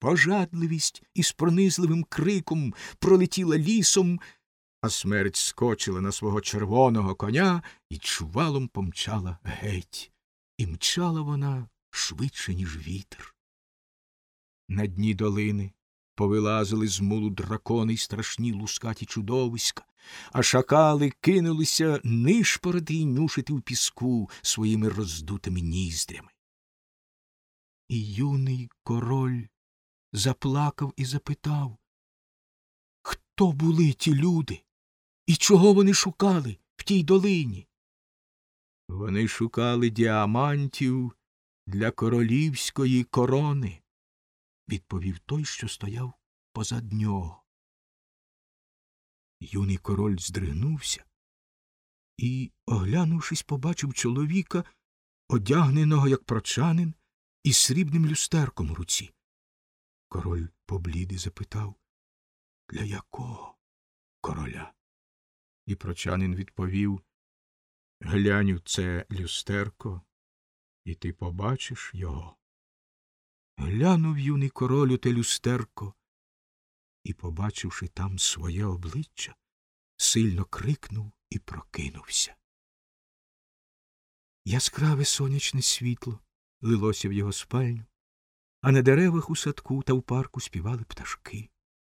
Пожадливість із пронизливим криком пролетіла лісом, а смерть скочила на свого червоного коня і чвалом помчала геть. І мчала вона швидше, ніж вітер. На дні долини повилазили з мулу дракони й страшні лускаті чудовиська, а шакали кинулися нишпорити й нюшити в піску своїми роздутими ніздрями. І юний король заплакав і запитав, хто були ті люди і чого вони шукали в тій долині? Вони шукали діамантів для королівської корони, відповів той, що стояв позад нього. Юний король здригнувся і, оглянувшись, побачив чоловіка, одягненого, як прочанин, із срібним люстерком у руці. Король поблід і запитав, для якого короля? І прочанин відповів, глянь у це люстерко, і ти побачиш його. Глянув юний король у те люстерко і, побачивши там своє обличчя, сильно крикнув і прокинувся. Яскраве сонячне світло лилося в його спальню, а на деревах у садку та в парку співали пташки.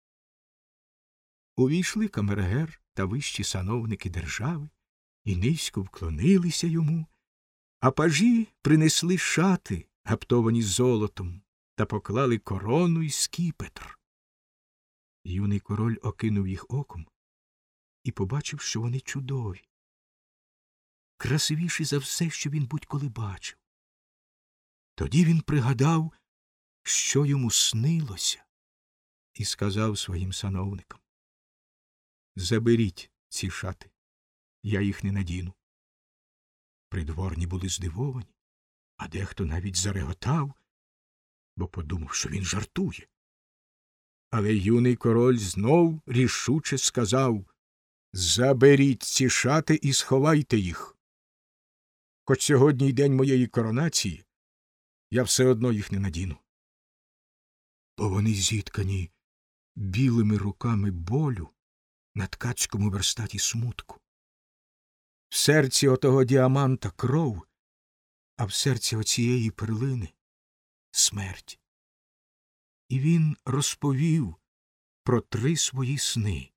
Увійшли камергер та вищі сановники держави і низько вклонилися йому, а пажі принесли шати, гаптовані золотом, та поклали корону й скіпетр. Юний король окинув їх оком і побачив, що вони чудові, красивіші за все, що він будь-коли бачив. Тоді він пригадав, що йому снилося, і сказав своїм сановникам, заберіть ці шати, я їх не надіну. Придворні були здивовані, а дехто навіть зареготав, бо подумав, що він жартує. Але юний король знов рішуче сказав, заберіть ці шати і сховайте їх. Хоч сьогодні й день моєї коронації, я все одно їх не надіну. Бо вони зіткані білими руками болю на ткацькому верстаті смутку. В серці отого діаманта кров, а в серці оцієї перлини смерть. І він розповів про 3 свої сни.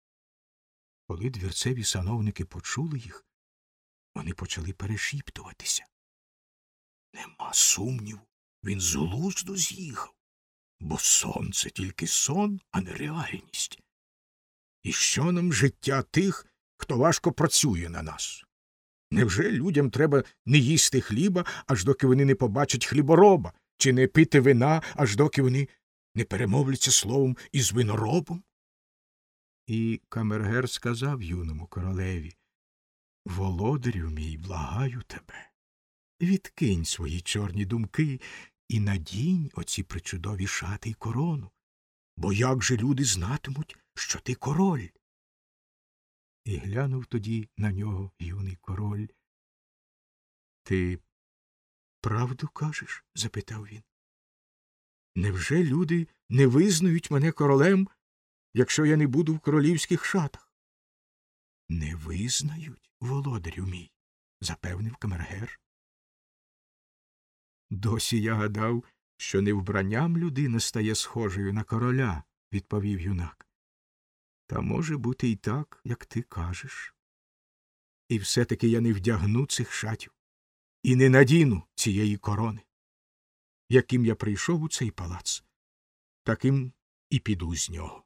Коли двірцеві сановники почули їх, вони почали перешіптуватися. Нема сумніву, він з глузду з'їхав, бо сон – це тільки сон, а не реальність. І що нам життя тих, хто важко працює на нас? Невже людям треба не їсти хліба, аж доки вони не побачать хлібороба, чи не пити вина, аж доки вони не перемовляться словом із виноробом? І камергер сказав юному королеві, володарю мій, благаю тебе, відкинь свої чорні думки і надінь оці причудові шати й корону, бо як же люди знатимуть, що ти король? І глянув тоді на нього юний король. Ти правду кажеш? – запитав він. Невже люди не визнають мене королем, якщо я не буду в королівських шатах? Не визнають, володарю мій, запевнив камергер. Досі я гадав, що не вбранням людина стає схожою на короля, відповів юнак. Та може бути і так, як ти кажеш. І все-таки я не вдягну цих шатів і не надіну цієї корони. Яким я прийшов у цей палац, таким і піду з нього.